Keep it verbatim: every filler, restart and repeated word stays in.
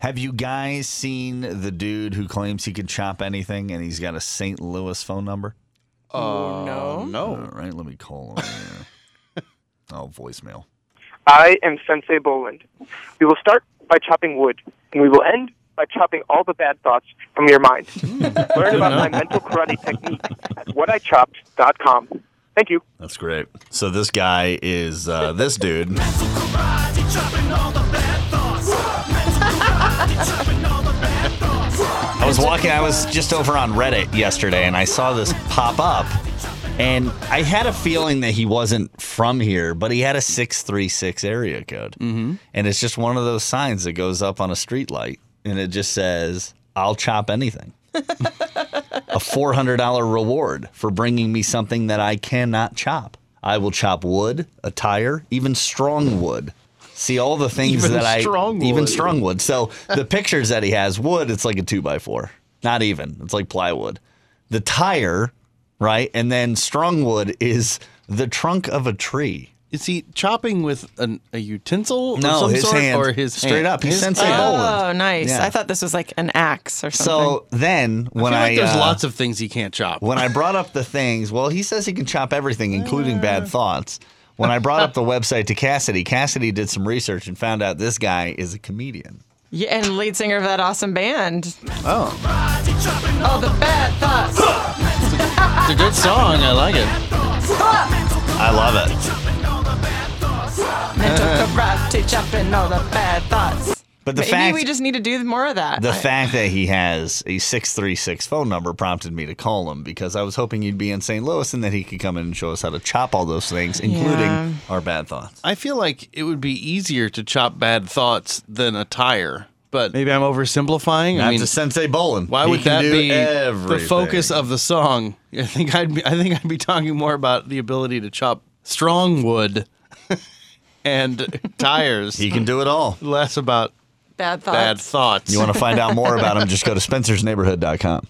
Have you guys seen the dude who claims he can chop anything and he's got a Saint Louis phone number? Oh, uh, no. No. All right, let me call him here. Oh, voicemail. I am Sensei Boland. We will start by chopping wood, and we will end by chopping all the bad thoughts from your mind. Learn about my mental karate technique at what I chopped dot com. Thank you. That's great. So this guy is uh, this dude. Mental karate, chopping all the bad thoughts. Mental karate, chopping all the bad thoughts. I was walking, I was just over on Reddit yesterday, and I saw this pop up. And I had a feeling that he wasn't from here, but he had a six three six area code. Mm-hmm. And it's just one of those signs that goes up on a street light. And it just says, I'll chop anything. A four hundred dollars reward for bringing me something that I cannot chop. I will chop wood, a tire, even strong wood. See all the things even that I... strong wood. Even strong wood. So the pictures that he has, wood, it's like a two by four. Not even. It's like plywood. The tire... Right, and then strong wood is the trunk of a tree. Is he chopping with an, a utensil no, of some his sort, hand, or his straight hand? up? He's His Sensei hand. Boland. Oh, nice. Yeah. I thought this was like an axe or something. So then, when I, I, feel like there's uh, lots of things he can't chop. When I brought up the things, well, he says he can chop everything, including bad thoughts. When I brought up the website to Cassidy, Cassidy did some research and found out this guy is a comedian. Yeah, and lead singer of that awesome band. Oh, Oh, the bad thoughts. it's a good song. I like it. I love it. Mental karate, chopping all the bad thoughts. But the Maybe fact we just need to do more of that. the I- fact that he has a six three six phone number prompted me to call him because I was hoping he'd be in Saint Louis and that he could come in and show us how to chop all those things, including Yeah. our bad thoughts. I feel like it would be easier to chop bad thoughts than a tire. But maybe I'm oversimplifying. Not I mean, to Sensei Boland. why He would can that do be everything. the focus of the song? I think I'd be. I think I'd be talking more about the ability to chop strong wood and tires. He can do it all. Less about bad thoughts. bad thoughts. You want to find out more about him, just go to spencers neighborhood dot com.